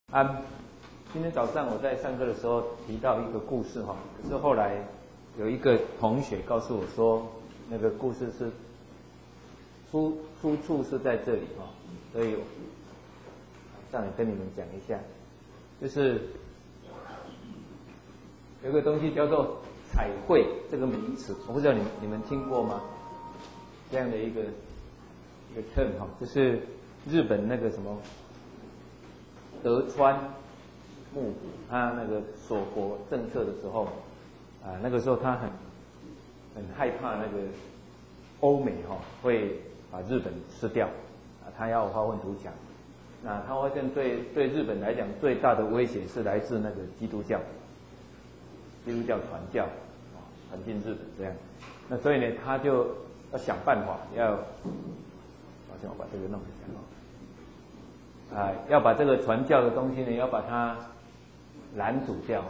今天早上我在上课的时候提到一个故事哈，可是后来有一个同学告诉我说，那个故事是出处是在这里哈，所以上来跟你们讲一下，就是有个东西叫做彩绘这个名词，我不知道你们听过吗？这样的一个 term 哈，就是日本那个什么德川幕府他那个锁国政策的时候，那个时候他很害怕那个欧美哈会把日本吃掉，他要发愤图强。那他发现对日本来讲最大的威胁是来自那个基督教传教传进日本这样。那所以呢，他就要想办法要，抱歉我把这个弄一下要把这个传教的东西呢，要把它拦阻掉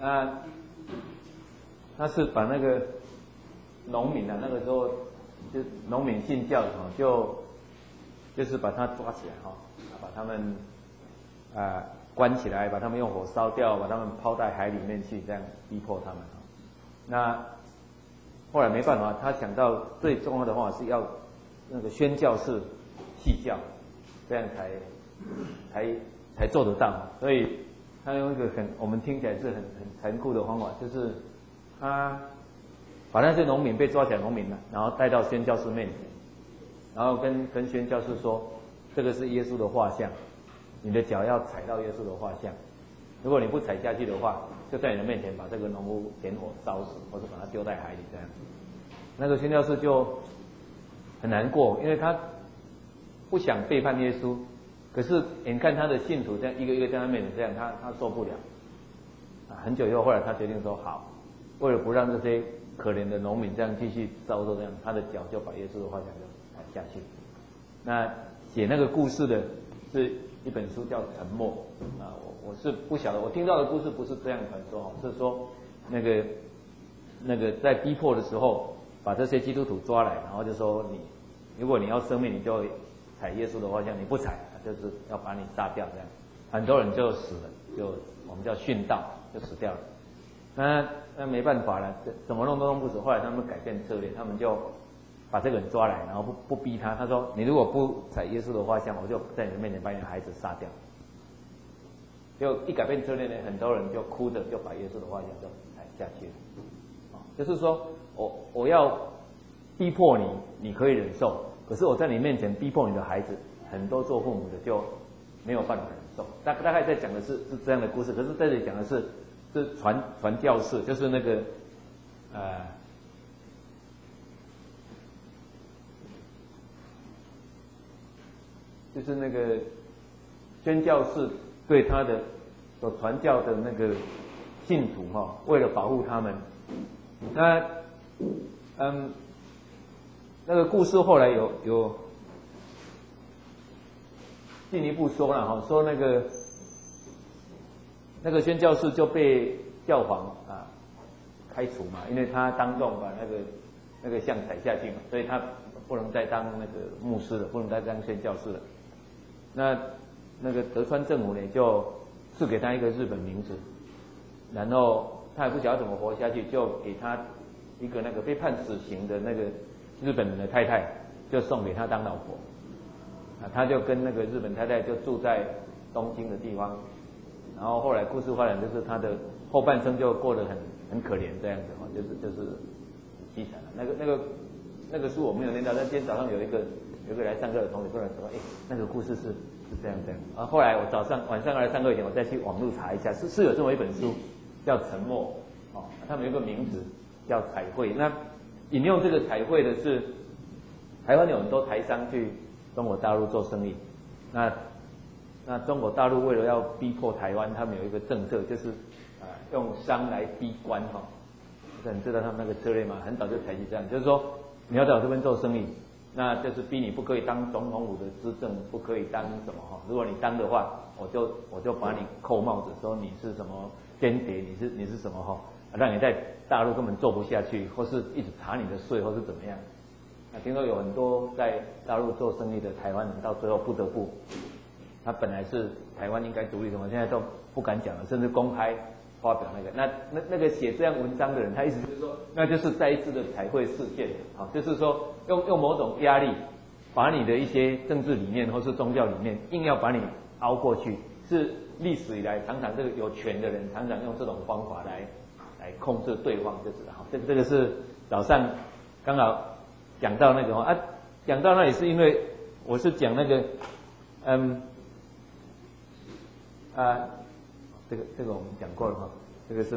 他是把那个农民那个时候就农民信教的就是把他抓起来把他们关起来，把他们用火烧掉，把他们抛在海里面去，这样逼迫他们那后来没办法，他想到最重要的话是要那个宣教士弃教，这样才做得到。所以他用一个我们听起来是很残酷的方法，就是他把那些农民被抓起来农民然后带到宣教士面前，然后跟宣教士说，这个是耶稣的画像，你的脚要踩到耶稣的画像，如果你不踩下去的话，就在你的面前把这个农夫点火烧死，或者把它丢在海里这样。那个宣教士就很难过，因为他不想背叛耶稣，可是眼看他的信徒这样一个一个在他面前这样，他受不了。很久以后，后来他决定说好，为了不让这些可怜的农民这样继续遭受这样，他的脚就把耶稣的画像就踩下去。那写那个故事的是一本书叫《沉默》我是不晓得，我听到的故事不是这样传说是说那个在逼迫的时候，把这些基督徒抓来，然后就说如果你要生命，你就踩耶稣的画像，你不踩，就是要把你杀掉这样。很多人就死了，就我们叫殉道，就死掉了。那没办法了，怎么弄都弄不死。后来他们改变策略，他们就把这个人抓来，然后不逼他。他说：“你如果不踩耶稣的画像，我就在你的面前把你的孩子杀掉。”就一改变策略呢，很多人就哭着就把耶稣的画像就踩下去了。就是说我要逼迫你，你可以忍受，可是我在你面前逼迫你的孩子，很多做父母的就没有办法忍受。大概在讲的是这样的故事，可是在这里讲的是传教士，就是那个就是那个宣教士对他的所传教的那个信徒为了保护他们，那个故事后来有进一步说了说那个宣教士就被教皇开除嘛，因为他当众把那个像踩下去嘛，所以他不能再当那个牧师了，不能再当宣教士了。那个德川政府呢，就赐给他一个日本名字，然后他也不晓得怎么活下去，就给他一个那个被判死刑的那个日本人的太太，就送给他当老婆。他就跟那个日本太太就住在东京的地方，然后后来故事发展就是他的后半生就过得很可怜这样子就是凄惨了。那个书我没有念到，但今天早上有一个来上课的同学跟我说，那个故事是这样。然后后来我晚上来上课以前，我再去网络查一下，是有这么一本书叫《沉默》他们有个名字叫彩绘。那引用这个彩绘的是台湾有很多台商去中国大陆做生意，那中国大陆为了要逼迫台湾，他们有一个政策，就是用商来逼官你知道他们那个策略吗？很早就采取这样，就是说你要在我这边做生意，那就是逼你不可以当总统府的资政，不可以当什么如果你当的话，我就把你扣帽子，说你是什么间谍，你是什么让你在大陆根本做不下去，或是一直查你的税，或是怎么样。听说有很多在大陆做生意的台湾人，到最后不得不他本来是台湾应该独立的，我现在都不敢讲了，甚至公开发表那个。那个写这样文章的人，他意思就是说，那就是再一次的彩绘事件，好，就是说用某种压力，把你的一些政治理念或是宗教理念，硬要把你凹过去，是历史以来常常这个有权的人常常用这种方法来控制对方，就是好，这个是早上刚好讲到那个啊，讲到那里是因为我是讲那个这个我们讲过了哈，这个是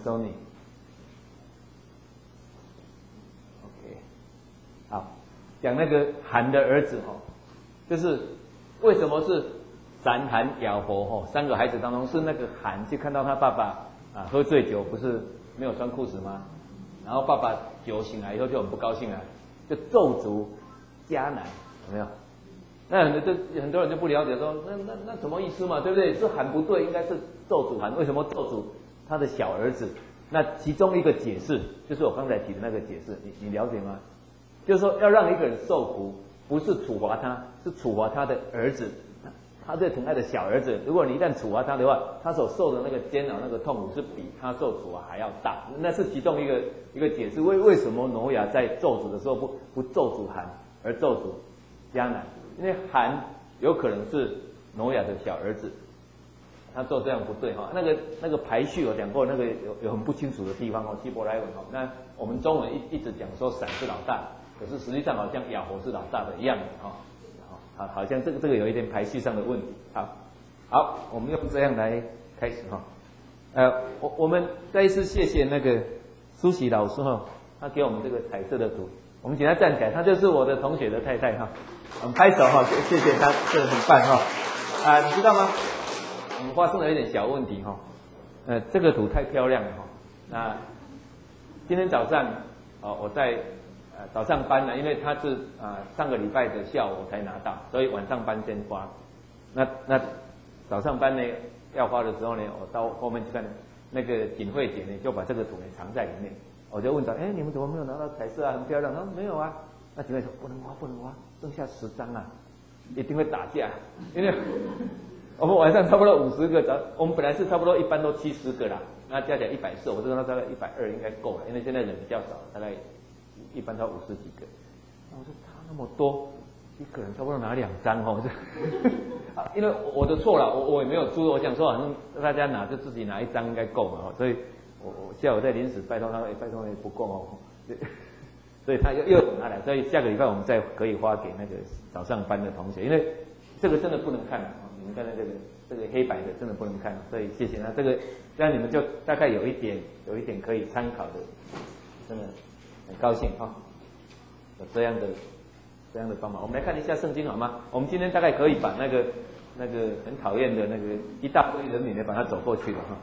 Manzoni。OK， 好，讲那个韩的儿子哈，就是为什么是闪、韩、雅、佛哈三个孩子当中是那个韩去看到他爸爸喝醉酒不是没有穿裤子吗？然后爸爸酒醒来以后就很不高兴了，就咒诅迦南，有没有？那很多人就不了解说，那什么意思嘛？对不对？是韩不对，应该是咒诅韩。为什么咒诅他的小儿子？那其中一个解释就是我刚才提的那个解释，你了解吗？就是说要让一个人受苦，不是处罚他，是处罚他的儿子，他最疼爱的小儿子。如果你一旦处罚他的话，他所受的那个煎熬、那个痛苦是比他受处罚还要大。那是其中一个解释。为什么挪亚在咒诅的时候不咒诅韩，而咒诅迦南？因为韩有可能是挪亚的小儿子，他做这样不对哈。那个排序我讲过，那个有很不清楚的地方哦，希伯来文哦。那我们中文一直讲说闪是老大，可是实际上好像雅佛是老大的样子哈。好像这个有一点排序上的问题。好，我们用这样来开始哈。我们再一次谢谢那个苏喜老师哈，他给我们这个彩色的图，我们请他站起来，他就是我的同学的太太哈。我们拍手哈，谢谢他，这很棒哈。你知道吗？我们发生了一点小问题哈。这个图太漂亮了哈。那今天早上我在早上班呢，因为他是上个礼拜的下午才拿到，所以晚上班先发。那早上班呢要发的时候呢，我到后面去看那个景惠姐呢，就把这个图呢藏在里面。我就问他，你们怎么没有拿到彩色啊？很漂亮。他说没有啊。那景惠说不能挖，剩下10张啊，一定会打架。因为我们晚上差不多50个，我们本来是差不多一般都70个啦，那加起来140，我这个大概120应该够了，因为现在人比较少，大概一般都50几个。那我说差那么多，一个人差不多拿2张哦，因为我的错了，我也没有注意，我想说好像大家拿就自己拿1张应该够嘛，所以我下午在临时拜托他，拜托不够哦。所以他又拿来，所以下个礼拜我们再可以发给那个早上班的同学，因为这个真的不能看你们看到这个黑白的真的不能看，所以谢谢他这个，这样你们就大概有一点可以参考的，真的很高兴哈，有这样的方法。我们来看一下圣经好吗？我们今天大概可以把那个很讨厌的那个一大堆人里面把它走过去了哈。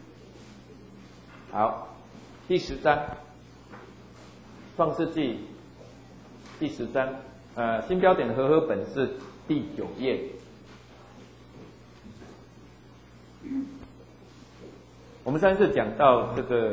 好，第10章。创世纪第10章，新标点和合本是第9页。我们上次讲到这个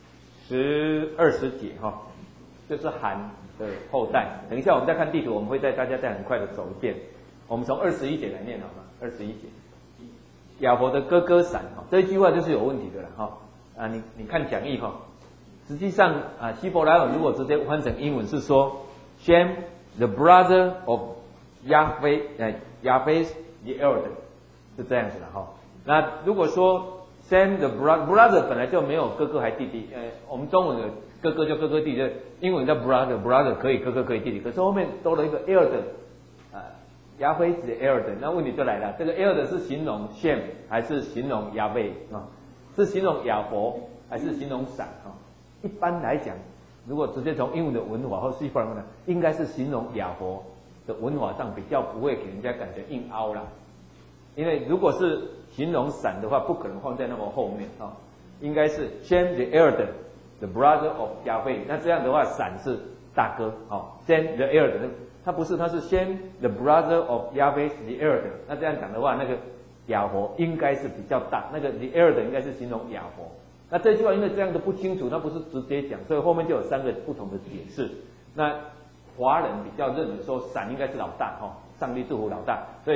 20节哈，就是韩的后代。等一下我们再看地图，我们会大家再很快的走一遍。我们从21节来念好吗？21节，亚伯的哥哥闪哈，这一句话就是有问题的了哈。你看讲义哈。实际上希伯来文如果直接换成英文是说 Shem the brother of Yahweh the elder 是这样子的哈。那如果说 Shem the brother 本来就没有哥哥还弟弟，我们中文的哥哥就哥哥弟弟，英文叫 brother 可以哥哥可以弟弟，可是后面多了一个 elder Yahweh the elder， 那问题就来了，这个 elder 是形容 Shem 还是形容 Yahweh 是形容亚伯还是形容闪一般来讲，如果直接从英文的文法或西方文呢，应该是形容亚伯的文法上比较不会给人家感觉硬凹啦。因为如果是形容闪的话，不可能放在那么后面应该是 Shem the elder, the brother of Yahweh。那这样的话，闪是大哥Shem the elder， 他不是，他是 Shem the brother of Yahweh the elder。那这样讲的话，那个亚伯应该是比较大，那个 the elder 应该是形容亚伯。那这句话因为这样的不清楚，那不是直接讲，所以后面就有3个不同的解释。那华人比较认为说闪应该是老大上帝祝福老大，所以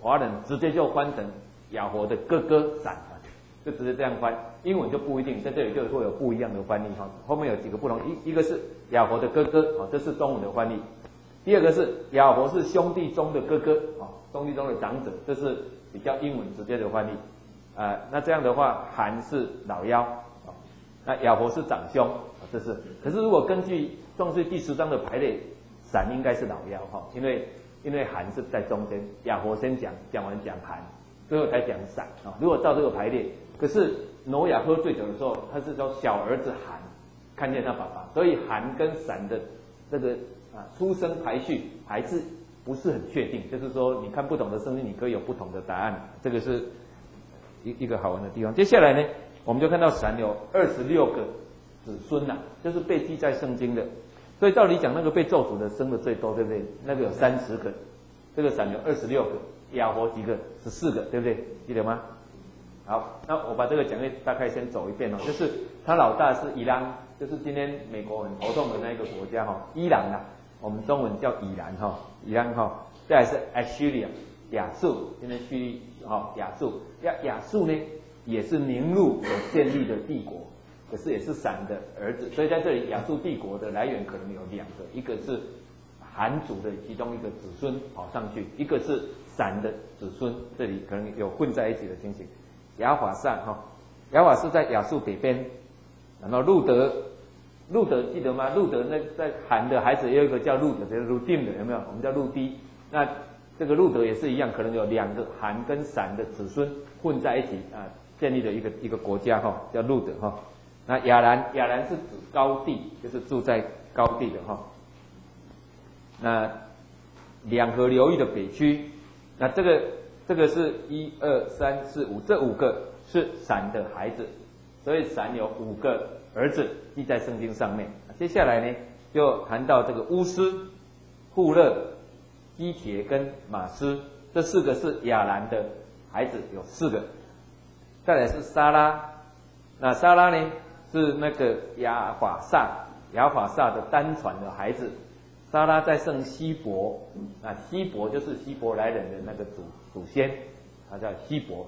华人直接就翻成亚佛的哥哥闪，就直接这样翻。英文就不一定，在这里就会有不一样的翻译哈。后面有几个不同，一个是亚佛的哥哥，这是中文的翻译。第二个是亚佛是兄弟中的哥哥，兄弟中的长者，这是比较英文直接的翻译。那这样的话，韩是老幺，那亚佛是长兄，这是。可是如果根据创世第10章的排列，闪应该是老幺哈，因为韩是在中间，亚佛先讲完讲韩，最后才讲闪啊。如果照这个排列，可是挪亚喝醉酒的时候，他是说小儿子韩看见他爸爸，所以韩跟闪的这个出生排序还是不是很确定，就是说你看不同的圣经，你可以有不同的答案，这个是一个好玩的地方。接下来呢，我们就看到闪有26个子孙呐，就是被记在圣经的。所以照理讲，那个被咒诅的生的最多，对不对？那个有30个，这个闪有26个，亚佛几个？14个，对不对？记得吗？好，那我把这个讲义大概先走一遍哦。就是他老大是伊朗，就是今天美国很头痛的那一个国家哈，伊朗啊，我们中文叫以兰哈，伊朗哈。再来是 Assyria 亚述，今天叙利亚述，亚述呢也是宁录所建立的帝国。可是也是闪的儿子，所以在这里亚述帝国的来源可能有2个，一个是韩族的其中一个子孙跑上去，一个是闪的子孙，这里可能有混在一起的情形。亚法萨亚法是在亚述北边，然后路德记得吗？路德那在韩的孩子也有一个叫路德，就是路定的，有没有？我们叫路低。那这个路德也是一样，可能有2个韩跟闪的子孙混在一起建立的一个国家叫路德那亚兰是指高地，就是住在高地的那2河流域的北区，那这个是1、2、3、4、5，这5个是闪的孩子，所以闪有5个儿子记在圣经上面。接下来呢，就谈到这个乌斯、户勒、基帖跟马斯，这4个是亚兰的孩子，有4个。再来是撒拉，那撒拉呢？是那个亚法萨的单传的孩子，撒拉在圣希伯，希伯就是希伯来人的那个祖先，他叫希伯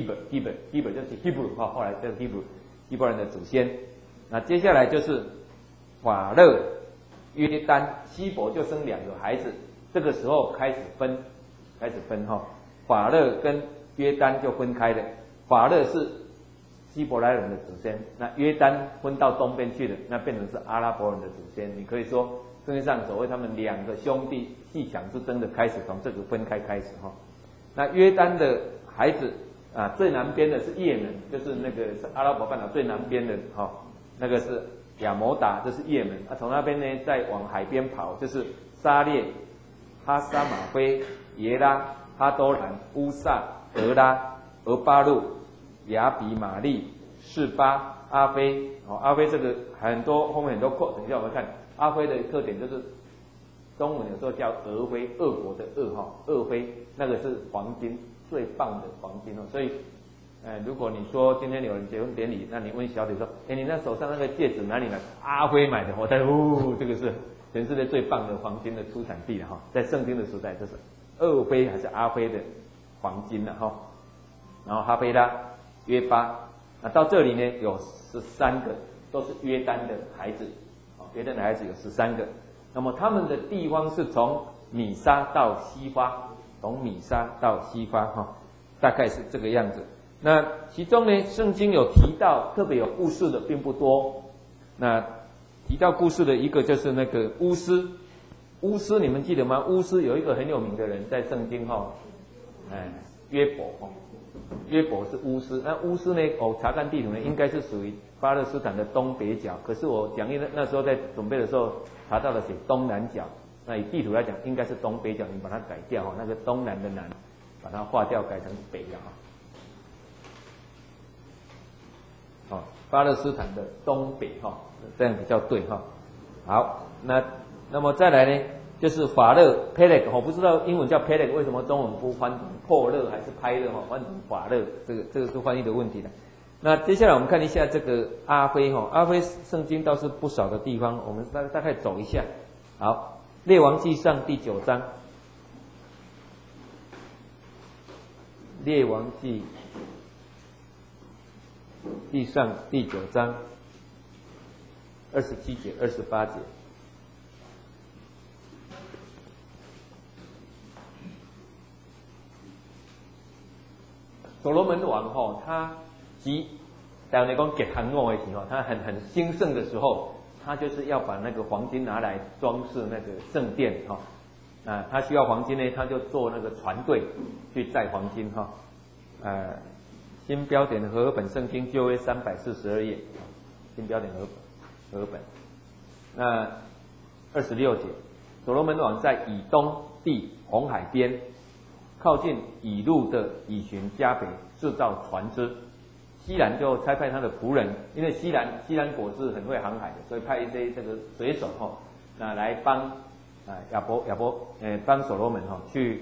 ，Hebrew 就是 Hebrew 后来叫 希伯人的祖先。那接下来就是法勒、约丹，希伯就生2个孩子，这个时候开始分法勒跟约丹就分开了，法勒是希伯来人的祖先，那约丹分到东边去了，那变成是阿拉伯人的祖先。你可以说圣经上所谓他们2个兄弟戏强之争的开始，从这个分开开始那约丹的孩子最南边的是也门，就是那个是阿拉伯半岛最南边的那个是亚摩达，这是也门。从那边呢再往海边跑，就是沙列、哈沙马菲、耶拉、哈多兰、乌萨、俄拉、俄巴路、亚比玛利、示巴、阿非。阿非这个很多后面很多括，等一下我们看阿非的特点就是中文有时候叫俄非，俄国的俄非，那个是黄金，最棒的黄金所以如果你说今天有人结婚典礼，那你问小姐说，你那手上那个戒指哪里买？阿非买的。我猜这个是全世界最棒的黄金的出产地了在圣经的时代，这是俄非还是阿非的黄金了然后哈菲拉、约巴，到这里呢有13个，都是约丹的孩子，约丹的孩子有13个。那么他们的地方是从米沙到西发，大概是这个样子。那其中呢，圣经有提到特别有故事的并不多。那提到故事的一个就是那个乌斯，你们记得吗？乌斯有一个很有名的人在圣经约伯是乌斯。那乌斯呢？查看地图呢，应该是属于巴勒斯坦的东北角。可是我讲义那时候在准备的时候查到了写东南角。那以地图来讲，应该是东北角，你把它改掉那个东南的南，把它划掉改成北了巴勒斯坦的东北这样比较对好，那么再来呢？就是法勒 Peleg， 我不知道英文叫 Peleg， 为什么中文不翻成破勒还是拍勒翻成法勒？这个是翻译的问题的。那接下来我们看一下这个阿非阿非圣经倒是不少的地方，我们大概走一下。好，列王纪上第9章， 列王记地上第9章27节、28节。所罗门王他台湾来讲给韩国的时候，他很兴盛的时候，他就是要把那个黄金拿来装饰那个圣殿他需要黄金呢，他就做那个船队去载黄金新标点和合本圣经旧约342页，新标点和合本。那26节，所罗门王在以东地红海边，靠近以路的以寻加北制造船只。西兰就差派他的仆人，因为西兰国是很会航海的，所以派一些这个水手那来帮帮所罗门去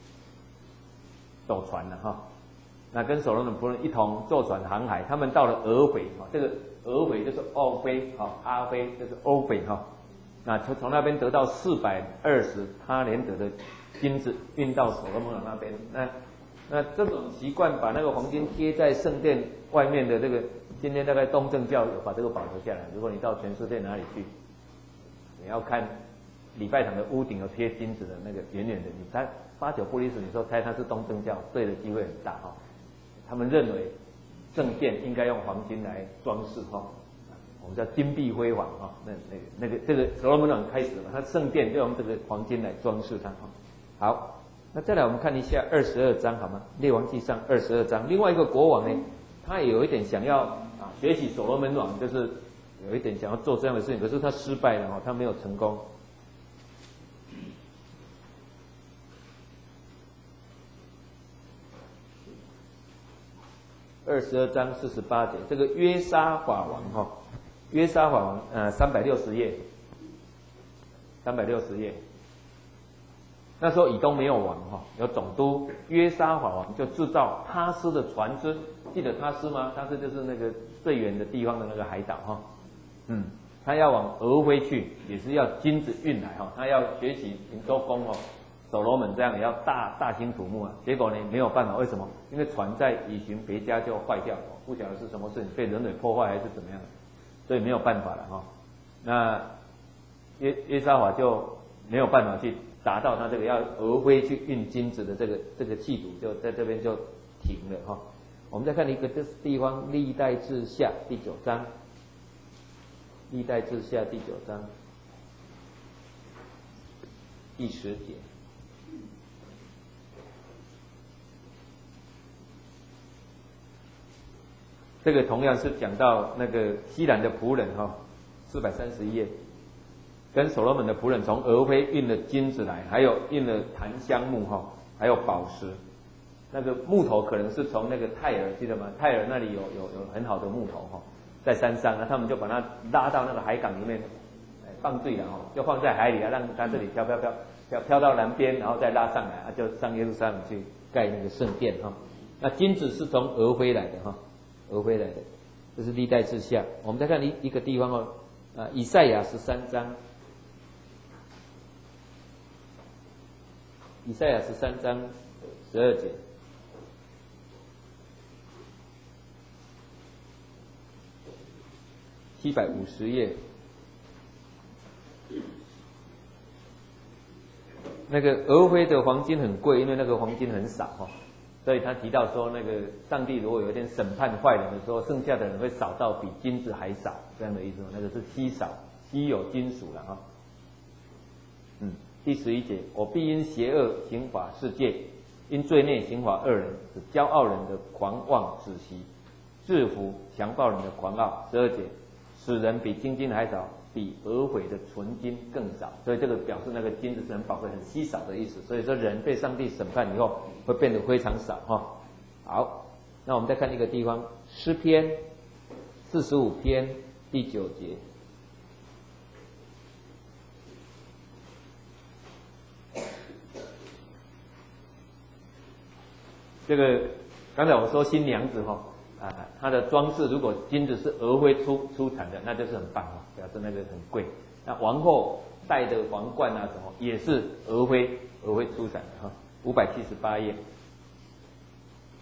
走船了那跟所罗门仆人一同坐船航海，他们到了俄斐这个俄斐就是欧非阿非就是欧斐那从那边得到420他连得的金子，运到所罗门王那边。那这种习惯把那个黄金贴在圣殿外面的这个，今天大概东正教有把这个保留下来。如果你到全世界哪里去，你要看礼拜堂的屋顶有贴金子的那个，远远的，你猜8九不离十，你说猜它是东正教，对的机会很大他们认为圣殿应该用黄金来装饰我们叫金碧辉煌这个所罗门王开始了，他圣殿就用这个黄金来装饰它好。那再来我们看一下22章好吗？列王记上22章，另外一个国王呢，他也有一点想要学习所罗门王，就是有一点想要做这样的事情，可是他失败了他没有成功。22章48节，这个约沙法王约沙法王360页，360页。那时候以东没有王有总督约沙法王就制造他斯的船只，记得他斯吗？他斯就是那个最远的地方的那个海岛他要往俄斐去，也是要金子运来他要学习多工所罗门这样也要大兴土木结果呢没有办法，为什么？因为船在以寻别家就坏掉了，不晓得是什么事情被人类破坏还是怎么样，所以没有办法了那约沙法就没有办法去达到他这个要俄斐去运金子的这个企图，就在这边就停了我们再看一个地方，历代志下第9章，历代志下第9章第10节。这个同样是讲到那个西兰的仆人431页。跟所罗门的仆人从俄斐运了金子来，还有运了檀香木还有宝石。那个木头可能是从那个泰尔，记得吗？泰尔那里有很好的木头在山上，那他们就把它拉到那个海港里面放对了就放在海里让它这里飘到南边，然后再拉上来就上耶路撒冷去盖那个圣殿那金子是从俄斐来的俄斐来的，这是历代志下。我们再看一个地方以赛亚13章。以赛亚13章12节，750页。那个俄斐的黄金很贵，因为那个黄金很少所以他提到说，那个上帝如果有一天审判坏人的时候，剩下的人会少到比金子还少，这样的意思那个是稀有金属了第11节，我必因邪恶刑罚世界，因罪孽刑罚恶人，使骄傲人的狂妄止息，制服强暴人的狂傲。12节，使人比金金还少，比俄斐的纯金更少。所以这个表示那个金子是很宝贵、很稀少的意思。所以说人被上帝审判以后，会变得非常少好，那我们再看一个地方，诗篇45篇第9节。这个刚才我说新娘子她的装饰如果金子是俄斐出产的，那就是很棒表示那个很贵。那王后戴的皇冠什么也是俄斐出产的578页。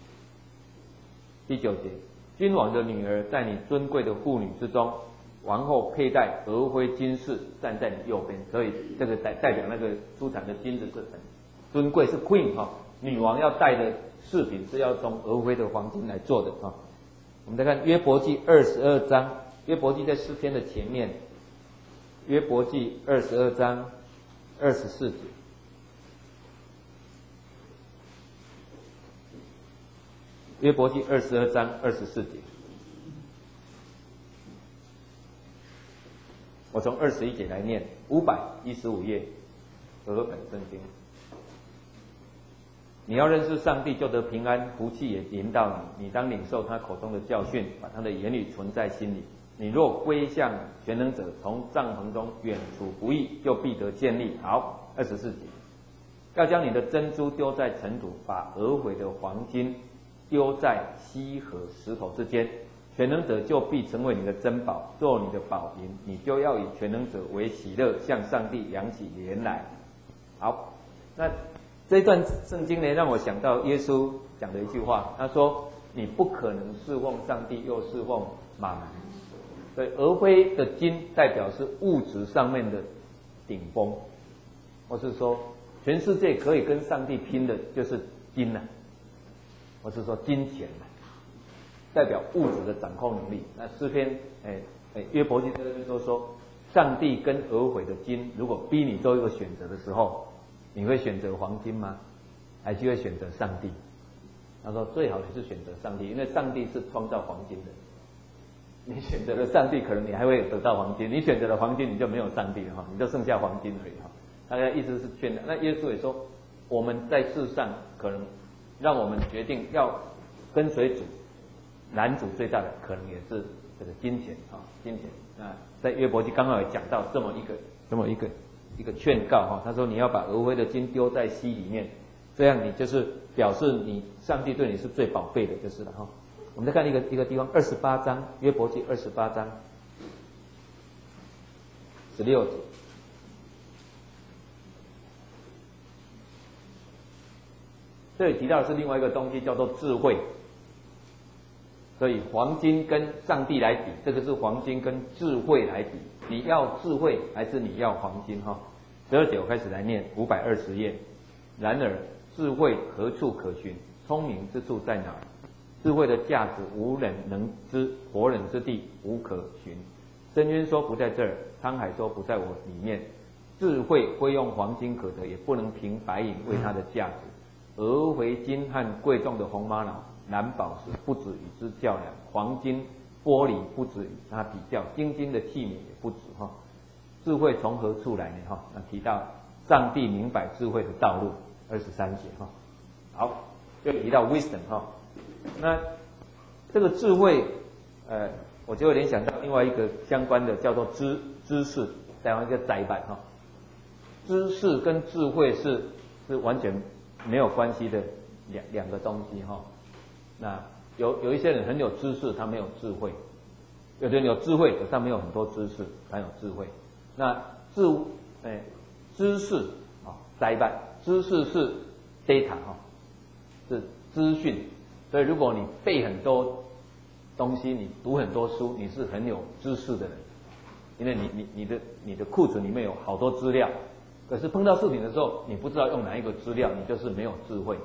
第9节，君王的女儿在你尊贵的妇女之中，王后佩戴俄辉金饰，站在你右边。所以这个代表那个出产的金子是很尊贵，是 queen 哈，女王要戴的饰品是要从俄辉的黄金来做的哈。我们再看约伯记22章，约伯记在诗篇的前面，约伯记22章24节。约伯记22章24节，我从21节来念，515页，和本圣经。你要认识上帝，就得平安，福气也临到你。你当领受他口中的教训，把他的言语存在心里。你若归向全能者，从帐篷中远处不义，就必得建立。好，24节，要将你的珍珠丢在尘土，把讹毁的黄金丢在溪和石头之间，全能者就必成为你的珍宝，做你的宝银。你就要以全能者为喜乐，向上帝扬起脸来。好，那这一段圣经呢，让我想到耶稣讲的一句话，他说：“你不可能侍奉上帝又侍奉马门。”所以俄辉的金代表是物质上面的顶峰，或是说全世界可以跟上帝拼的就是金呐。或是说金钱，代表物质的掌控能力。那诗篇约伯记这边说，上帝跟讹毁的金，如果逼你做一个选择的时候，你会选择黄金吗？还是会选择上帝？他说最好是选择上帝，因为上帝是创造黄金的。你选择了上帝，可能你还会得到黄金；你选择了黄金，你就没有上帝了哈，你就剩下黄金而已哈。大概意思是劝的。那耶稣也说，我们在世上可能让我们决定要跟随主，拦阻最大的可能也是这个金钱啊，金钱。那在约伯记刚好也讲到这么一个劝告哈，他说你要把讹灰的金丢在溪里面，这样你就是表示你上帝对你是最宝贝的，就是了哈。我们再看一个地方，28章约伯记28章16节。这里提到的是另外一个东西，叫做智慧。所以黄金跟上帝来比，这个是黄金跟智慧来比。你要智慧还是你要黄金哈？12节我开始来念520页。然而智慧何处可寻？聪明之处在哪儿？智慧的价值无人能知，活人之地无可寻。深渊说不在这儿，沧海说不在我里面。智慧会用黄金可得，也不能凭白银为它的价值。鹅回金和贵重的红玛瑙、蓝宝石不止与之较量，黄金、玻璃不止与它比较，精金的器皿也不止哈。智慧从何处来呢？哈，那提到上帝明白智慧的道路，23节哈。好，就提到 wisdom 哈。那这个智慧，我就联想到另外一个相关的叫做知识，再用一个载板哈。知识跟智慧是完全没有关系的两个东西哈。那有一些人很有知识，他没有智慧；有的人有智慧，可是他没有很多知识，他有智慧。那知识啊，载板，知识是 data 哈，是资讯。所以如果你背很多东西，你读很多书，你是很有知识的人，因为你的库存里面有好多资料。可是碰到事情的时候，你不知道用哪一个资料，你就是没有智慧。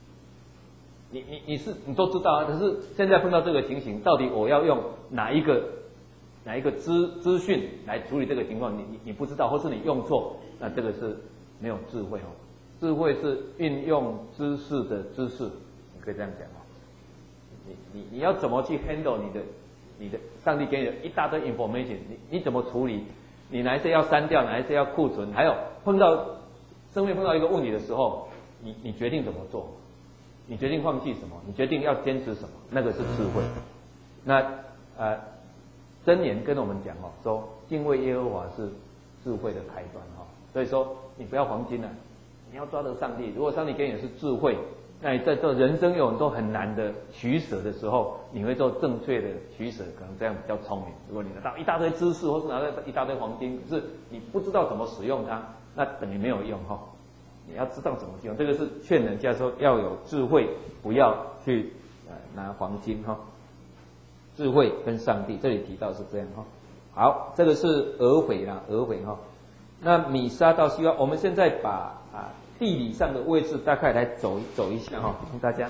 你都知道啊，可是现在碰到这个情形，到底我要用哪一个资讯来处理这个情况，你不知道，或是你用错，那这个是没有智慧哦。智慧是运用知识的知识，你可以这样讲哦。你要怎么去 handle 你的上帝给你的一大堆 information， 你怎么处理？你哪一些要删掉，哪一些要库存？还有生命碰到一个问题的时候，你决定怎么做？你决定放弃什么？你决定要坚持什么？那个是智慧。那箴言跟我们讲哦，说敬畏耶和华是智慧的开端哈。所以说你不要黄金了，你要抓得上帝。如果上帝给你的是智慧，那你在做人生有很多很难的取舍的时候，你会做正确的取舍，可能这样比较聪明。如果你拿到一大堆知识，或是拿到一大堆黄金，可是你不知道怎么使用它，那等于没有用哈。你要知道怎么用，这个是劝人家说要有智慧，不要去拿黄金哈，智慧跟上帝，这里提到是这样哈。好，这个是俄斐啦，俄斐哈。那米沙到西方，我们现在把地理上的位置大概来走一下哈，让大家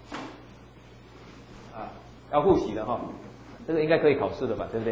要复习了哈，这个应该可以考试的吧，对不对？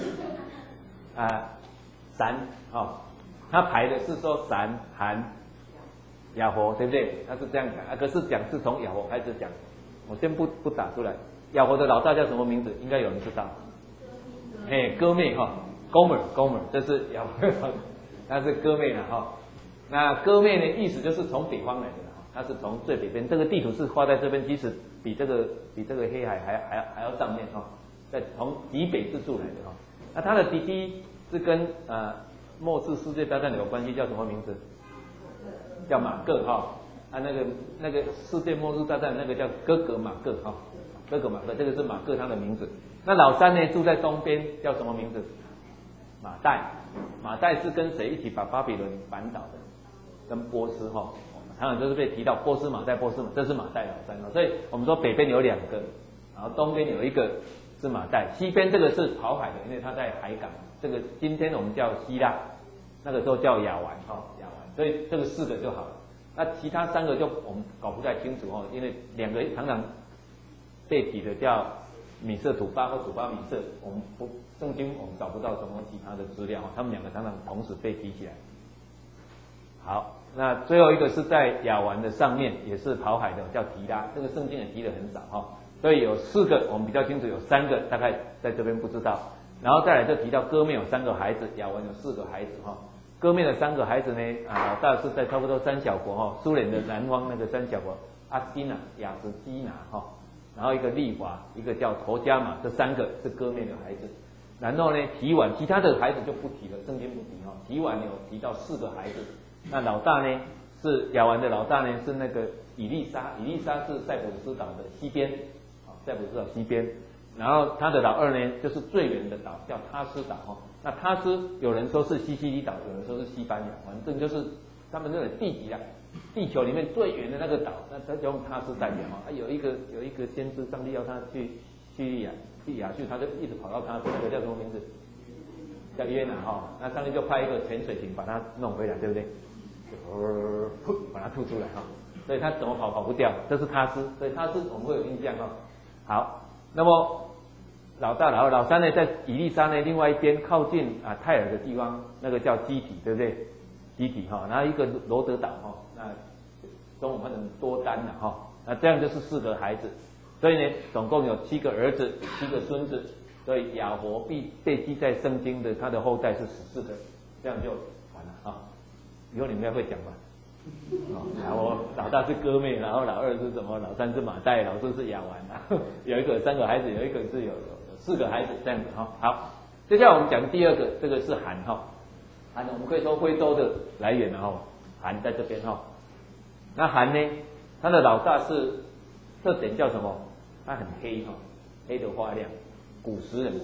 闪它排的是说闪、含、雅佛，对不对？它是这样讲可是讲是从雅佛开始讲，我先不打出来。雅佛的老大叫什么名字？应该有人知道。哥妹哈，Gomer，这是雅佛的老大，那是哥妹了哈。那哥妹呢，意思就是从北方来的哈，它是从最北边。这个地图是画在这边，其实比这个黑海还要上面哈，在从极北之处来的哈。那他的弟弟是跟末次世界大战有关系，叫什么名字？叫马各哈。那个世界末日大战那个叫哥格马各哈，哥格马各，这个是马各他的名字。那老三呢，住在东边，叫什么名字？马代。马代是跟谁一起把巴比伦扳倒的？跟波斯哈，常常就是被提到波斯马代，这是马代老三所以我们说北边有两个，然后东边有一个是马代，西边这个是跑海的，因为它在海港。这个今天我们叫希腊，那个时候叫亚湾亚湾，所以这个4个就好了。那其他3个就我们搞不太清楚因为2个常常被提的叫米色土巴或土巴米色，我们圣经我们找不到什么其他的资料他们2个常常同时被提起来。好，那最后一个是在亚湾的上面，也是跑海的，叫提拉，这个圣经也提的很少所以有4个我们比较清楚，有3个大概在这边不知道。然后再来就提到哥妹有3个孩子，亚文有4个孩子哥妹的3个孩子呢老大是在差不多3小国苏联的南方那个3小国阿基纳、雅什基拿然后一个利华，一个叫陀加马，这3个是哥妹的孩子。然后呢提完其他的孩子就不提了，圣经不提提完有提到4个孩子。那老大呢是亚文的老大呢是那个以利沙是塞浦路斯岛的西边塞浦路斯岛西边。然后他的老二呢，就是最远的岛，叫他斯岛那他斯有人说是西西里岛，有人说是西班牙，反正就是他们那个地级地球里面最远的那个岛，那他就用他斯代表有一个先知，上帝要他去亚述，他就一直跑到他斯，那个叫什么名字？叫约拿那上帝就派一个潜水艇把他弄回来，对不对？把他吐出来所以他怎么跑不掉，这是他斯，所以他斯我们会有印象好，那么老大、老二、老三呢，在以利沙呢另外一边靠近泰尔的地方，那个叫基体，对不对？基体然后一个罗德岛那中文翻成多丹那这样就是4个孩子，所以呢总共有7个儿子、7个孙子，所以亚伯被记在圣经的他的后代是14个，这样就完了以后你们要会讲吧。然后老大是哥妹，然后老二是什么？老三是马代，老四是亚完有一个3个孩子，有一个是有4个孩子这样子好，接下来我们讲第2个，这个是韩韩我们可以说徽州的来源韩在这边那韩呢，他的老大是特点叫什么？他很黑黑的发亮，古时人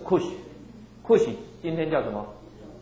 Kush 今天叫什么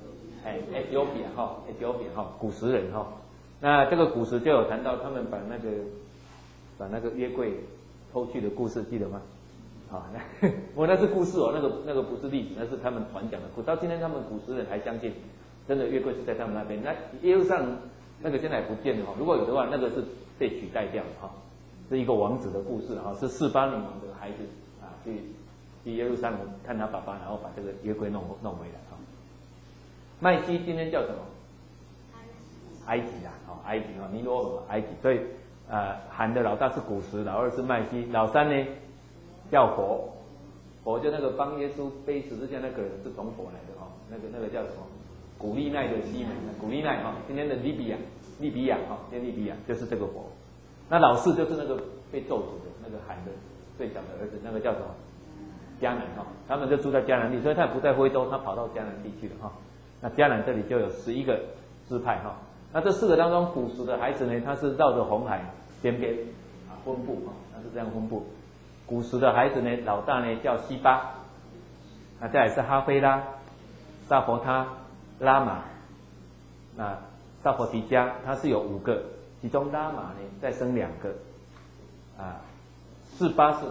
？Ethiopia 古时人那这个古时就有谈到他们把那个约柜偷去的故事，记得吗？那是故事那个不是历史，那是他们传讲的故事。到今天他们古时人还相信，真的约柜是在他们那边。那耶路撒冷那个现在也不见了如果有的话，那个是被取代掉的是一个王子的故事是示巴女王的孩子去耶路撒冷看他爸爸，然后把这个约柜弄回来麦西今天叫什么？埃及埃及尼罗尔埃及，所以韩的老大是古时，老二是麦西，老三呢叫佛就那个帮耶稣背十字架那个人是从佛来的那个叫什么？古利奈的西门，古利奈今天的利比亚今天利比亚就是这个佛。那老四就是那个被咒诅的那个韩的最小的儿子，那个叫什么？迦南他们就住在迦南地，所以他不在徽州，他跑到迦南地去了那迦南这里就有11个支派那这4个当中，古时的孩子呢，他是绕着红海边边分布他是这样分布。古时的孩子呢，老大呢叫西巴，再来是哈菲拉、萨佛他、拉玛，那萨佛提加他是有5个，其中拉玛呢再生2个，示巴是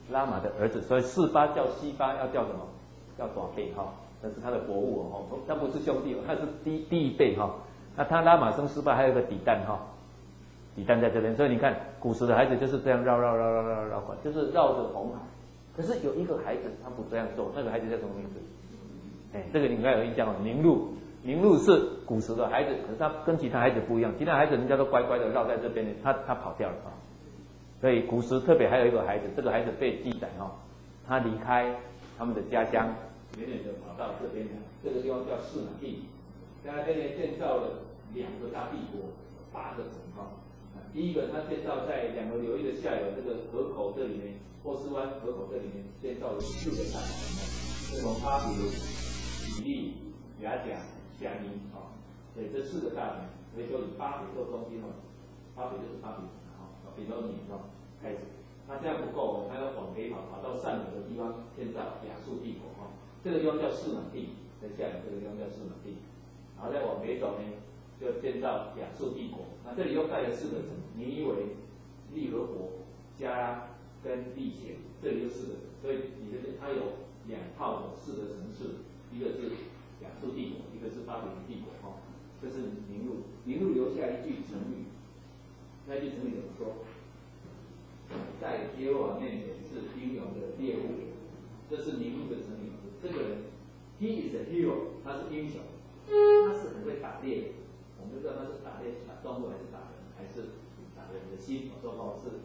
拉玛的儿子，所以示巴叫西巴，要叫什么？叫短辈哈，那是他的伯物哦，他不是兄弟哦，他是第一辈哈。那他拉玛生示巴，还有一个底旦哈，底旦在这边，所以你看古时的孩子就是这样绕过来，就是绕着红海。可是有一个孩子他不这样做，那个孩子叫什么名字？哎，这个你应该有印象哦，宁禄。宁禄是古时的孩子，可是他跟其他孩子不一样，其他孩子人家都乖乖的绕在这边，他跑掉了啊。所以古时特别还有一个孩子，这个孩子被记载哈，他离开他们的家乡，远远的跑到这边来，这个地方叫示拿地，在那边呢建造了2个大帝国，8个城哈。第一个他建造在2个流域的下游，这个河口这里面，波斯湾河口这里面建造了4个大城，这从巴比伦、比利、雅甲、辖尼啊，所以这4个大城，所以说以巴比做中心哦，巴比就是巴比伦啊，比罗尼哦开始。那这样不够，他要往北跑，跑到上游的地方建造亚述帝国哈，这个地方叫示拿地，在下游这个地方叫示拿地，然后再往北走呢，就建造亚述帝国。那这里又盖了4个城，尼尼微、利和伯、加拉跟利前，这里就4个城，所以你这边它有2套的4个城市，一个是亚述帝国，一个是巴比伦帝国哈，这是宁禄。宁禄留下一句成语，那句成语怎么说？在耶和华面前是英勇的猎物，这是宁禄的成语。这个人 ，he is a hero， 他是英雄，他是很会打猎的。我们就知道他是打猎，打动物还是打人，还是打人的心。我说是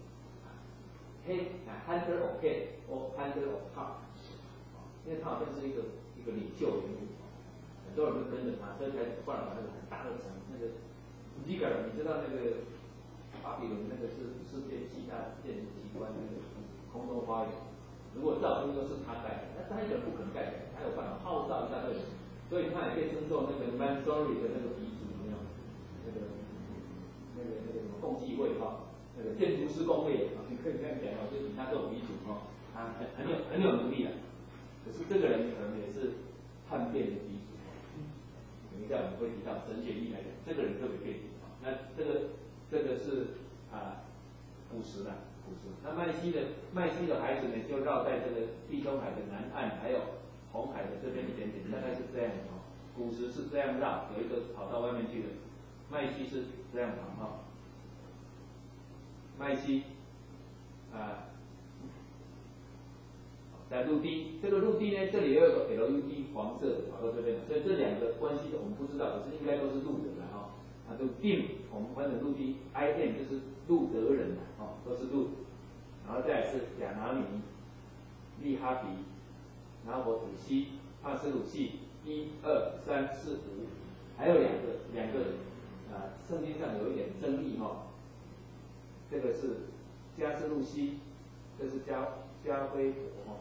hunter of head or hunter of heart， 因为他好像是一个领袖人物，很多人都跟着他，所以才换了那个很大的城，那个 Zigar， 你知道那个？巴比伦那个是世界7大建筑奇观，那个空中花园。如果照片都是他盖的，那他一个人不可能盖起来，他有办法号召一大堆人，所以他也被称作那个 Mansory 的那个鼻祖，有没有？那个什么共济会哈，那个建筑师工会啊，你可以这样讲哦，就以他做鼻祖哈，他很有能力的。可是这个人可能也是叛变的鼻祖。等一下我们会提到神学力来讲，这个人特别变体啊。那这个是古时的古时。那麦西的孩子呢，就绕在这个地中海的南岸，还有红海的这边一点点，大概是这样的哦。古时是这样绕，有一个跑到外面去的，麦西是这样跑哈。麦西在陆地，这个陆地呢，这里有一个 LUD 黄色的跑到这边，所以这2个关系我们不知道，可是应该都是路人哈。都定，我们翻成陆地 ，IM 就是路德人哦，都是路。然后再来是亚拿尼、利哈比，然后伯土西、帕斯鲁系，1、2、3、4、5，还有两个圣经上有一点争议哈。这个是加斯路西，这是加菲伯哈。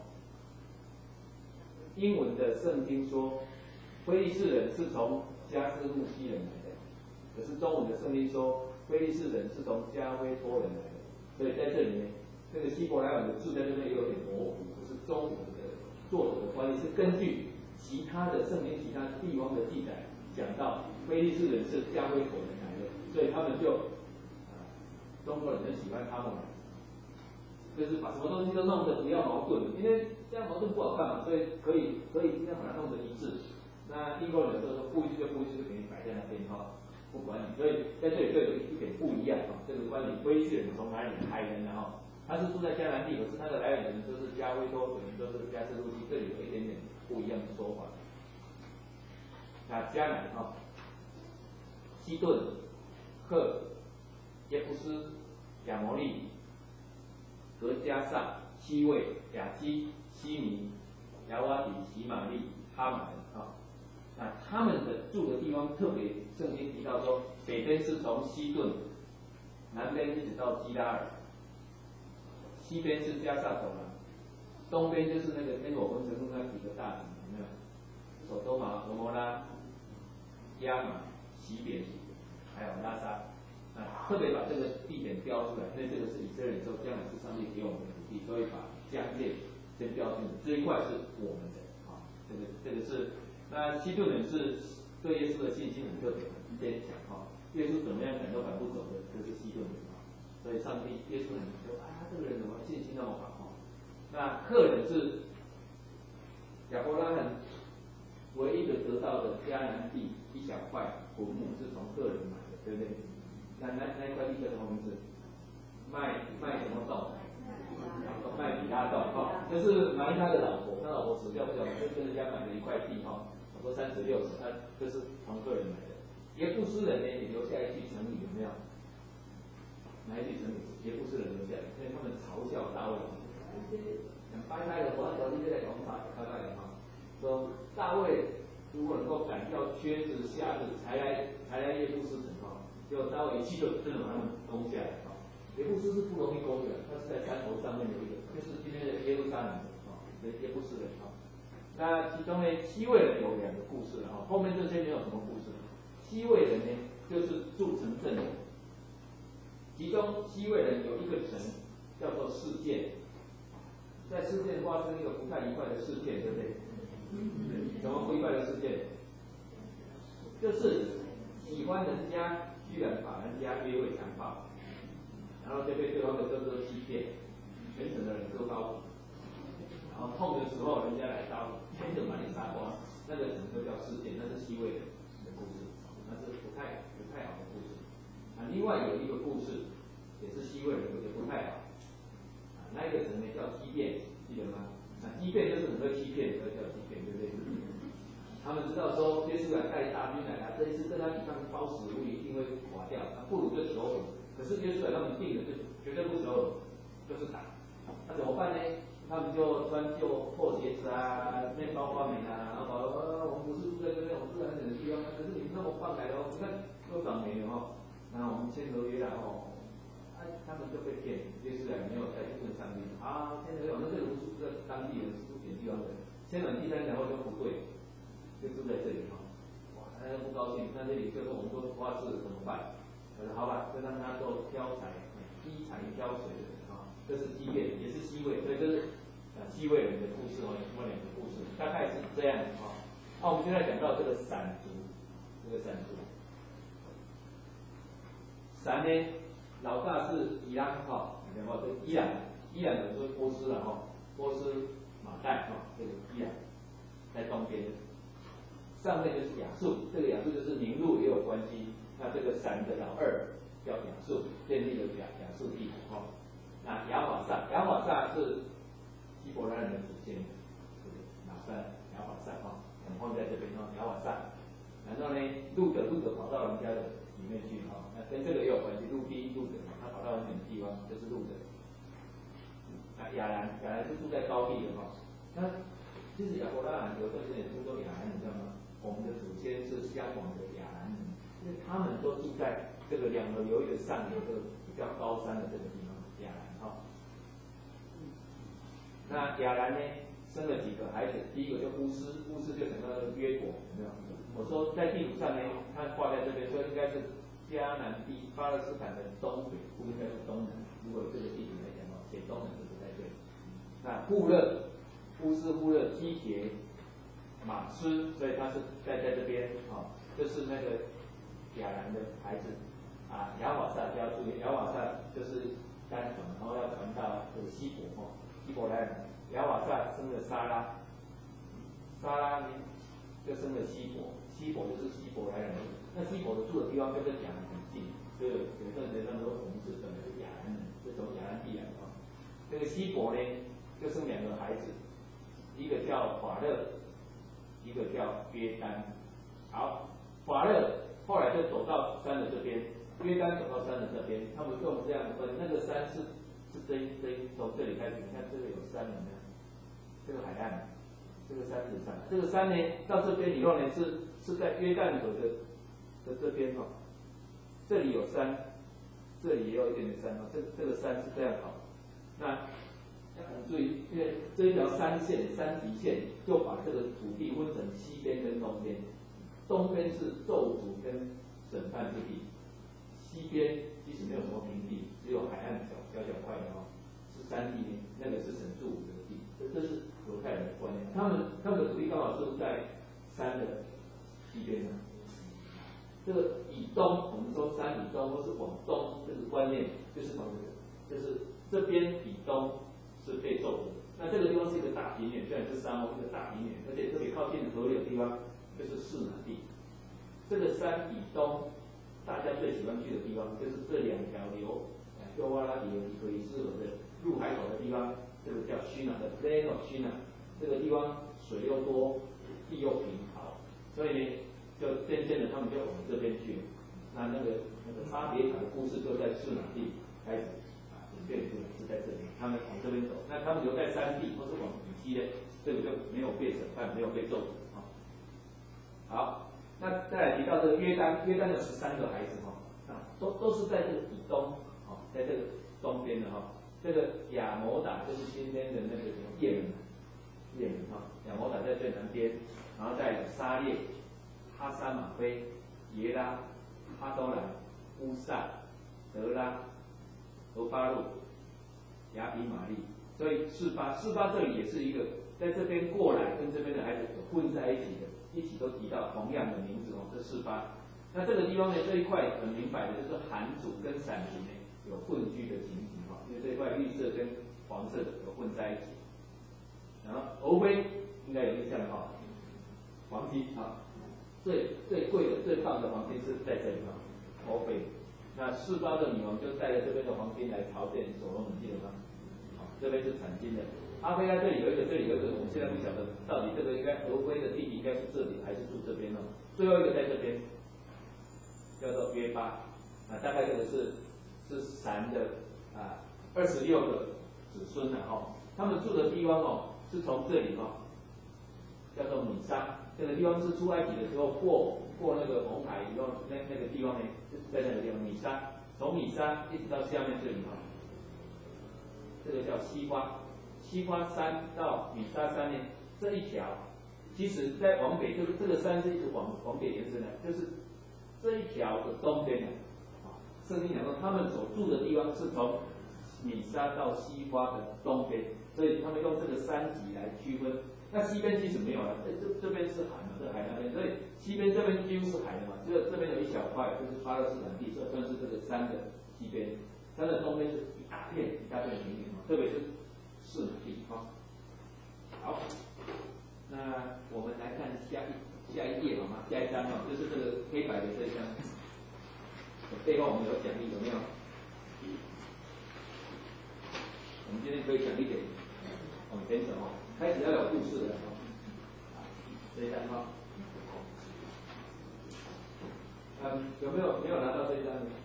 英文的圣经说，非利士人是从加斯路西人来的。可是中文的圣经说，非利士人是从加菲托人来的，所以在这里面，这个希伯来文的字在这边也有点模糊。可是中文的作者的翻译是根据其他的圣经其他地方的记载，讲到非利士人是加菲托人来的，所以他们就中国人很喜欢他们，就是把什么东西都弄得不要矛盾，因为这样矛盾不好看嘛，所以可以尽量把它弄得一致。那英国人就说不一致就不一致，就给你摆在那边哈。不管你，所以在这里就有一点不一样啊。这个关于非利士人从哪里来的呢？哈，他是住在迦南地，可是他的来源人都是加菲多，可能都是加斯路西，这里有一点点不一样的说法。那迦南哈，西顿、赫、耶夫斯、亚摩利、格加萨、西魏、亚基、西尼、亚瓦底、喜玛利、哈满啊。那他们的住的地方特别，圣经提到说，北边是从西顿，南边一直到基拉尔，西边是加萨走廊，东边就是那个我们神路上几个大城，有没有？首都玛、俄摩拉、亚玛、西边，还有拉萨。特别把这个地点标出来，因为这个是以色列人说将来是上帝给我们的土地，所以把疆界先标清楚，这一块是我们的啊，这个是。那西顿人是对耶稣的信心很特别，坚强哈。耶稣怎么样赶都赶不走的，这是西顿人啊。所以上帝耶稣很说这个人怎么信心那么好哈？ 那客人是亚伯拉罕唯一的得到的迦南地一小块坟墓是从客人买的，对不对？那一块地叫什么名字？卖什么洞？卖比拉洞哈，就是埋他的老婆，他老婆死掉不晓得，就跟人家买了一块地哈，差不多36尺，这是从客人买的。耶布斯人呢也留下一句成语，有没有？哪一句成语？耶布斯人留下来，因为他们嘲笑大卫，想掰开的活，你这个讲法开开的哈，说大卫如果能够赶掉瘸子、瞎子，才来耶布斯城哈，结果大卫一气就真的把他们攻下来哈。耶布斯是不容易攻的，它是在山头上面有一个，就是今天的耶路撒冷啊，耶布斯人啊。那其中呢，西魏人有2个故事啊，后面这些没有什么故事。西魏人呢，就是筑城镇的，其中西魏人有一个城叫做事件，在事件发生一个不太愉快的事件，对不对？什么不愉快的事件？就是喜欢人家居然把人家约会强暴。然后就被对方的哥哥欺骗，全城的人割包皮，然后痛的时候人家来刀，天就把你杀光，那个整个叫事件，那是西魏的故事，那是不太好的故事。另外有一个故事，也是西魏人有点不太好，那一个城呢叫畸变，记得吗？畸变就是很会欺骗，所以叫畸变，对不对？他们知道说耶稣来带大军来了，这一次跟他比他们包死无疑一定会垮掉，不如就求和。可是耶稣来他们定了，就绝对不求和，就是打。那怎么办呢？他们就穿旧破鞋子啊，面包花美啊，然后我们不是住在这边，我们住在很远的地方，可是你们那么放来的哦，你看多倒霉的哦。然后我们签合约了哦，他们就被骗，耶稣来没有在部分上面啊，签合约，那这个不是住在当地人，是住别地方的，签完第3年后就不对，就住在这里哈。哇，大家不高兴，那这里最后我们说花式怎么办？我说好吧，就让他做挑柴，劈柴挑水的人啊，这是畸变，也是西魏，所以这是西魏人的故事哦，有2个故事，大概是这样啊。那我们现在讲到这个闪族，闪呢，老大是伊拉克哈，然后这伊朗人说波斯了哈，波斯马代哈，这个伊朗在东边，上面就是亚述，这个亚述就是宁路也有关系。那这个闪的老二叫亚述，建立了亚述帝国哈。那亚法萨是希伯来人的祖先，拿山亚法萨哈，我们放在这边哈，亚法萨。然后呢，路德跑到人家的里面去哈，那跟这个也有关系。路德他跑到很远的地方，就是路德。那亚兰是住在高地的哈。那其实亚伯拉罕有段时间也听说亚兰，你知道吗？我们的祖先是相往的亚兰人。因为他们都住在这个2河流域的上游，这个比较高山的这个地方，亚兰哈。那亚兰呢，生了几个孩子，第一个就乌斯就整个约国，有没有？我说在地图上呢，它画在这边，说应该是迦南地巴勒斯坦的东北，不应该是东南。如果这个地图来讲哦，写东南是不太对。那乌斯、户勒、基捷、马斯，所以他是在这边啊，这是那个亚兰的孩子啊，亚瓦萨就要注意，亚瓦萨就是单传，然后要传到这个希伯来人。亚瓦萨生了撒拉呢就生了希伯就是希伯来人。那希伯的住的地方就跟亚兰很近，所以有段时间他们说我们是本来是亚兰人，是从亚兰地来的啊。这个希伯呢就生2个孩子，一个叫法勒，一个叫约丹。好，法勒后来就走到山的这边，约丹走到山的这边，他们用这样分，那个山是从这里开始，你看这个有山有没有？这个海岸，这个山是山，这个山呢到这边以后呢是在约旦河的这边哈，这里有山，这里也有一点点山哈，这个山是这样跑，那要很注意，因为这一条山极线就把这个土地分成西边跟东边。东边是咒诅跟审判之地，西边其实没有什么平地，只有海岸小块的哈，是山地，那个是神祝福的地，这是犹太人的观念。他们的土地刚好是在山的西边的。这个以东，我们说山以东或是往东，这个观念就是从这个，就是这边以东是被咒诅， 那这个地方是一个大平原，虽然是沙漠，一个大平原，而且特别靠近河流的地方就是士拿地。这个山以东，大家最喜欢去的地方就是这两条流，幼发拉底河和伊斯河的入海口的地方，这个叫须拿的 Plain of Shinar， 这个地方水又多，地又平好，所以呢，就渐渐的他们就往这边去了。那个巴别塔的故事就在士拿地开始演变出来，是在这里，他们往这边走。那他们留在山地或是往以西的，这个就没有被审判，没有被咒诅啊。好，那再来提到这个约旦，约旦有13个孩子哈，都是在这个以东，在这个东边的哈。这个亚摩达就是今天的那个也门哈，亚摩达在最南边，然后再沙列、哈沙马菲、耶拉、哈多兰、乌萨、德拉、俄巴路、亚比玛利，所以示巴这里也是一个在这边过来跟这边的孩子混在一起的，一起都提到同样的名字哦，这示巴。那这个地方呢，这一块很明摆的就是韩族跟闪族呢有混居的情形哈，因为这一块绿色跟黄色的有混在一起。然后欧菲应该有印象哈，黄金啊，最贵的最棒的黄金是在这里哈，欧菲。那示巴的女王就带着这边的黄金来朝见所罗门，记得吗？好，这边是产金的。阿菲在这里有一个，我们现在不晓得到底这个应该俄菲的弟弟应该是这里还是住这边哦。最后一个在这边，叫做约巴，大概这个是闪的26个子孙的哈，他们住的地方哦是从这里哈，叫做米沙，这个地方是出埃及的时候过那个红海以后，那个地方呢就是在那个地方米沙，从米沙一直到下面这里哈，这个叫西花山到米沙山呢这一条，其实在往北就是这个山是一直往北延伸的，就是这一条的东边的，圣经讲说他们所住的地方是从米沙到西花的东边，所以他们用这个山级来区分。那西边其实没有了，这边是海嘛，这海那边，所以西边这边几乎是海的嘛，只有这边有一小块就是巴勒斯坦地，所以算是这个山的西边。山的东边是一大片平原嘛，特别是士拿地哈。好，那我们来看下一页好吗？下一章哦，就是这个黑白的这一章。背后我们有奖励有没有？我们今天可以奖励给往前走哦，开始要有故事了哦。这一张哈，有没有拿到这一张呢？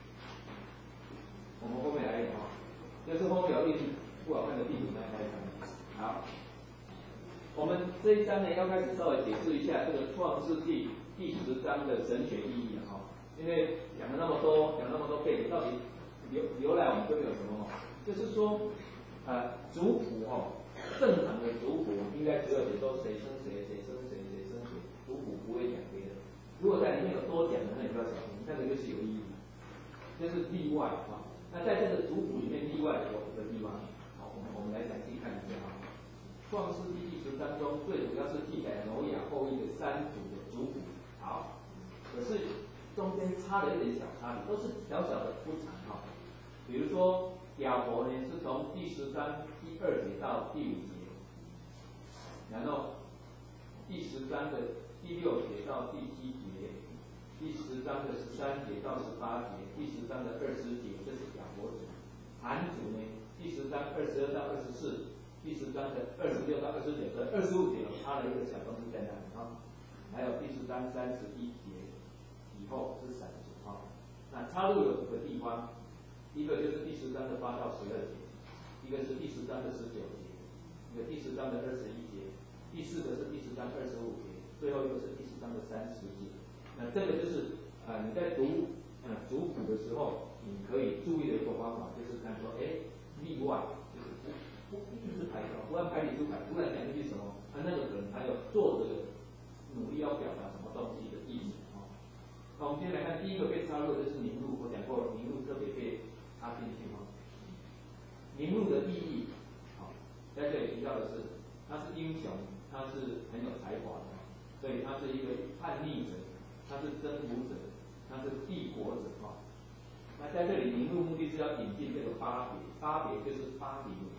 我们后面还有哈，就是后面有印不好看的地图那开始。好，我们这一章呢要开始稍微解释一下这个创世纪第10章的神学意义哈，因为讲了那么多背景，到底由来我们这边有什么？就是说，族谱正常的族谱应该只有写说谁生谁，族谱不会讲别的。如果在里面有多讲的，那你就要小心，那个就是有意义的，就是例外啊。那在这个族谱里面例外有的地方，好，我们来详细看一下啊。创世纪第10章中最主要是记载挪亚后裔的3族的族谱，好，可是中间差了一点小差别，都是小小的不长哈。比如说亚伯呢是从第10章第2节到第5节，然后第10章的第6节到第7节，第10章的13节到18节，第10章的20节，这是亚伯族。韩族呢，第10章22到24，第10章的26到29和25节差了一个小东西在那里啊。还有第10章31节以后是闪族啊。那插入有5个地方，一个就是第10章的8到12节，一个是第10章的19节，一个第10章的21节，第4个是第10章25节，最后一个是第10章的30节。那这个就是你在读族谱的时候，你可以注意的一个方法，就是看说，例外就是不一定是排除，不按牌理出牌，突然讲一句什么，那个可能还有作者努力要表达什么东西的意思啊。那我们先来看第一个被插入的就是宁录，我讲过宁录特别被插进去哈。宁录的意义，在这里提到的是，他是英雄，他是很有才华的，所以他是一个叛逆者，他是征服者，他是帝国者哈。那在这里宁录目的是要引进这个巴别就是巴比伦，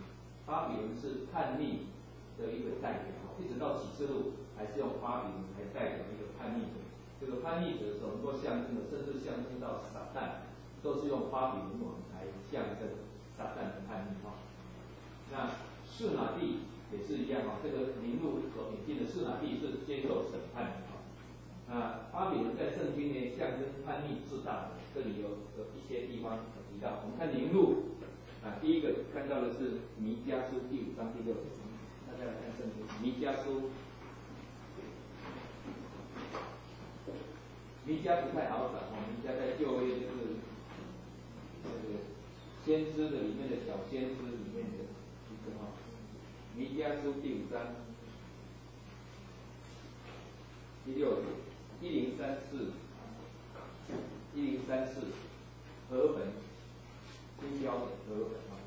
巴比伦是叛逆的一个代表，一直到启示录还是用巴比伦来代表一个叛逆者。这个叛逆者所能够象征的，甚至象征到撒旦，都是用巴比伦王来象征撒旦的叛逆哈。那示拿地也是一样哈，这个名录所引进的示拿地是接受审判的哈。那巴比伦在圣经呢象征叛逆自大的，这里有一些地方有提到。我们看名录啊，第一个看到的是弥迦书第5章第6节，大家来看圣经，弥迦书。弥迦不太好找哦，弥迦在旧约就是那个先知的里面的小先知里面的一个哈。弥迦书第5章第6节，1034和本新标准和本啊。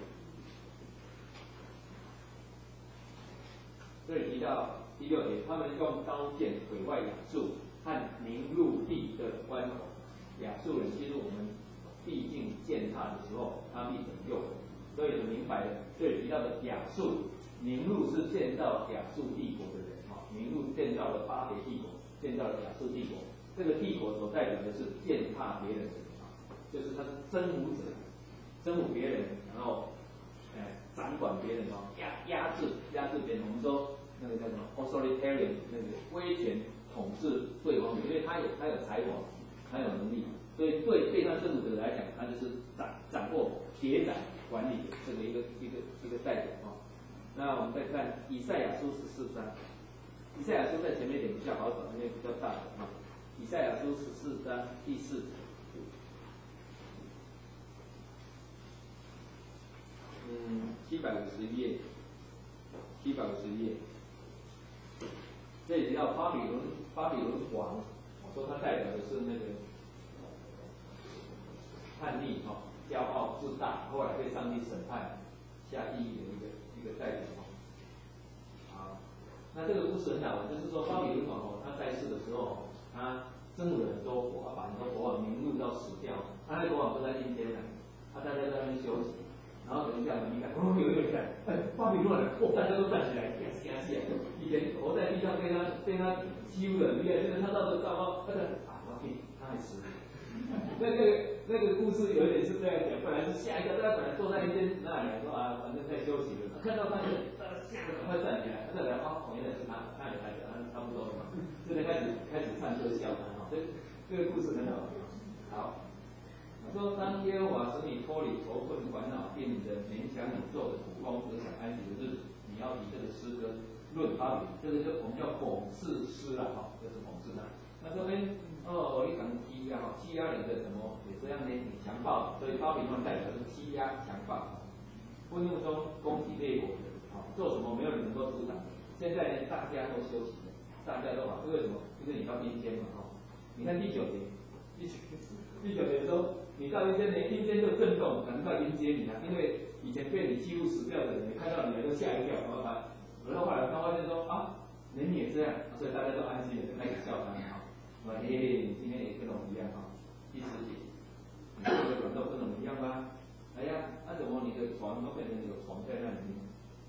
这里提到第6节，他们用刀剑毁坏亚述和宁录地的关口。亚述人进入我们地境践踏的时候，他必拯救。所以很明白的，这里提到的亚述，宁录是建造亚述帝国的人哈，宁录建造了巴别帝国，建造了亚述帝国。这个帝国所代表的是践踏别人的人啊，就是他是征服者，征服别人，然后掌管别人哦，压制别人。我们说那个叫什么 authoritarian， 那个威权统治对方，因为他有才华，他有能力，所以对他征服者来讲，他就是掌握铁掌管理的这个一个代表哦。那我们再看以赛亚书14章，以赛亚书在前面一点比较好找，因为比较大的啊。以赛亚书14章第4节。751页，751页。这里提到巴比伦王，我说它代表的是那个叛逆哈，骄傲自大，后来被上帝审判下地狱的一个代表哈。好，那这个故事很好玩，就是说巴比伦王哦，他在世的时候，他征服了很多国，把很多国王名录到死掉，他那国王都在阴间呢，大家在那边休息。然后等一下，你看，有一个人，巴比伦人，大家都站起来，惊死！以前活在地上被他欺负的很厉害，现在他到这糟糕，我听他还死。那个故事有一点是这样讲，本来是吓一跳，大家本来坐在一间那里说反正在休息了，看到他就吓得赶快站起来，原来是他也来的，差不多了嘛，现在开始唱歌笑他哈，这个故事很好。好。说当耶和华使你脱离愁困烦恼，并人勉强你做的苦工，得享安息的日子，你要以这个诗歌论巴比伦，这个就我们叫讽刺诗了哈，这是讽刺他。他说你讲欺压欺压人的什么也这样呢？你强暴，所以巴比伦代表是欺压强暴。愤怒中攻击列国的，做什么没有人能够阻挡。现在呢，大家都休息了，大家都好，为什么？因为你到阴间嘛哈。你看第9节，第9节说。你到阴间，连阴间都震动，难怪迎接你啊！因为以前被你欺负死掉的人，看到你来都吓一跳，然后后来他发现说连你也这样，所以大家都安心了，就开始笑他哈。说你今天也跟我们一样哈。第10节，你这个软弱跟我们一样吗？哎呀，怎么你的床都变成有床在那里面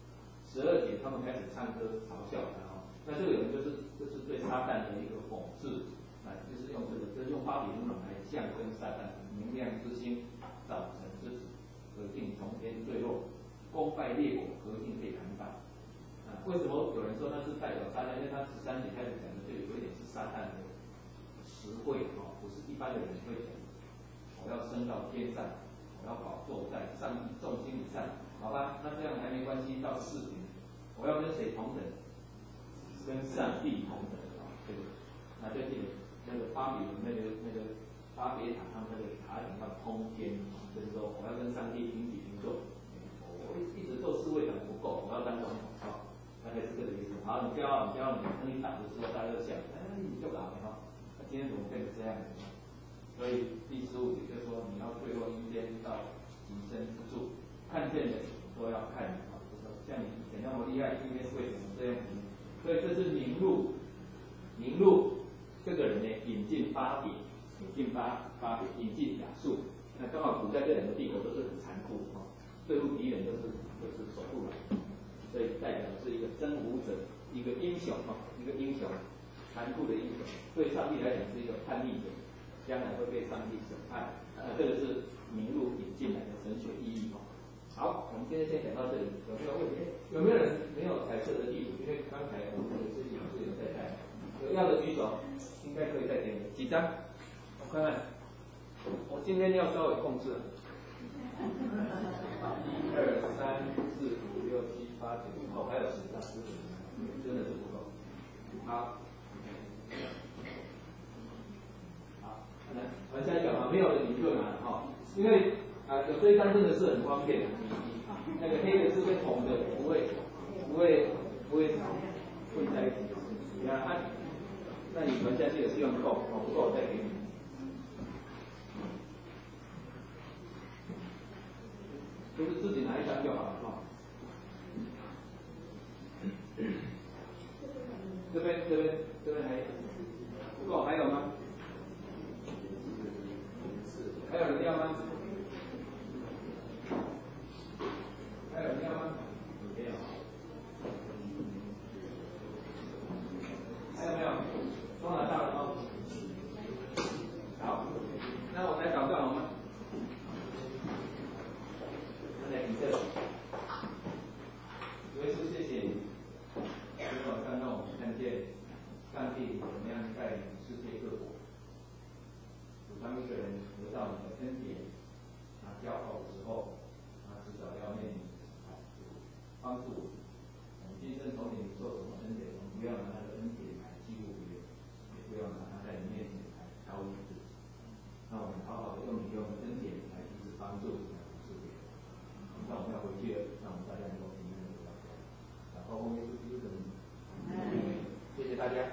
？12节他们开始唱歌嘲笑他哈。那这个人就是对撒旦的一个讽刺，就是用巴比伦来象征撒旦。明亮之星，早晨之子，可敬从天坠落，攻败列国，何进被砍倒。为什么有人说他是代表撒旦？因为他13节开始讲的就有一点是撒旦的实惠不是一般的人会讲。我要升到天上，我要宝座在上帝众星以上，好吧？那这样还没关系。到4节，我要跟谁同等？跟上帝同等这个，那就记得那个巴比伦那个。巴别塔他们那个塔顶要通天，就是说我要跟上帝平起平坐。我一直做侍卫长不够，我要当总统大概是这个意思。好，你骄傲，等你打的时候大家就笑，你就打了哈。那今天怎么变成这样子？所以第15节就说你要坠落阴间到极深之处，看见的都要看你像你以前那么厉害，今天是为什么这样子？所以这是宁录这个人呢引进巴比。引进亚述，那刚好古代这两个帝国都是很残酷对付敌人都是就是守护人，所以代表的是一个征服者，一个英雄一个英雄，残酷的英雄。对上帝来讲是一个叛逆者，将来会被上帝审判。这个是明路引进来的神学意义好，我们今天先讲到这里。有没有问题？有没有人没有彩色的地图？因为刚才我们有事情是有在带，有要的举手，应该可以再给你几张。我看看，我今天要稍微控制。1、2、3、4、5、6、7、8、9，还有10张，真的是不够。好，好，来，往下讲没有的你就拿因为有这一张真的是很方便的，那个黑的字跟红的不会混在一起。你看那你传下去的是用够，不够我再给你。就是自己拿一张就好了这边还不够，还有吗？还有人要吗？还有人要吗？没有。还有没有？都拿到了好，那我们来祷告好吗？来比这。主耶稣，谢谢你，给我让我们看见上帝怎么样带领世界各国，当一个人得到你的恩典，骄傲的时候，至少要面临帮助我们。我们今生从你受什么恩典，我们不要拿他的恩典来欺负别人，也不要拿他在你面前来高于自己。那我们好好的用你给我们恩典来彼此帮助，来服侍别人。那我们要回去了，让我们大家能够平安的回到家。然后耶稣基督的名，谢谢大家。